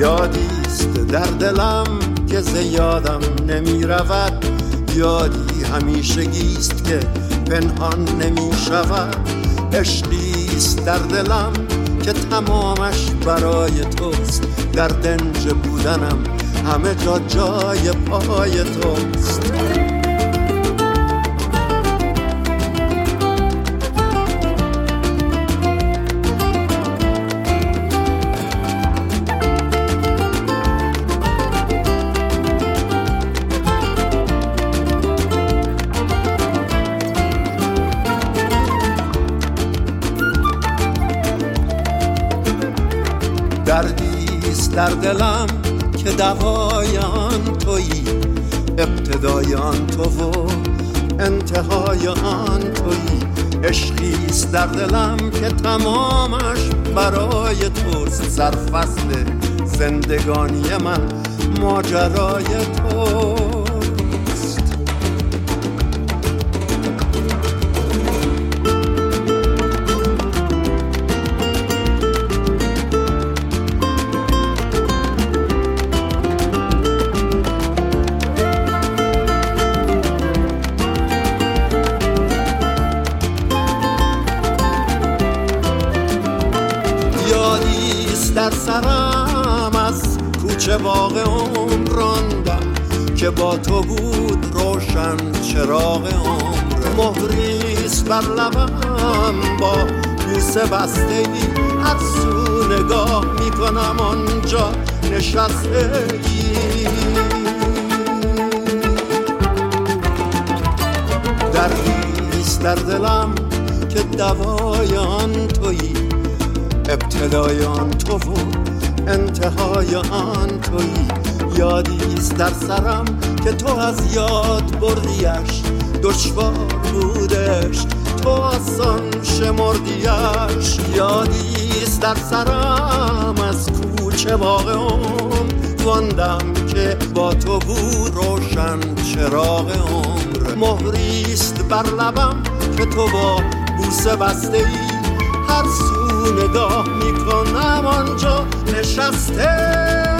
یادیست در دلم که زیادم نمی رود، یادی همیشگیست که پنهان نمی شود. عشقیست در دلم که تمامش برای توست، در دنج بودنم همه جا جای پای توست. دردیست در دلم که دوای آن تویی، ابتدای آن تو و انتهای آن تویی. عشقیست در دلم که تمامش برای توست، سرفصل زندگانی من ماجرای توست. در سرم از کوچه باغ عمر راندم که با تو بود روشن چراغ عمر. مهریست بر لبم با بوسه بسته ای، هر سو نگاه میکنم آنجا نشسته ای. دردیست در دلم که دوای آن تویی، ابتدای آن تو و انتهای آن تویی. یادیست در سرم که تو از یاد بردیش، دشوار بودش تو آسان شمردیش. یادیست در سرم از کوچه باغ عمر واندم که با تو بود روشن چراغ عمر. مهریست بر لبم که تو با بوسه بسته ای، هر سو نگاه میکنم آنجا نشسته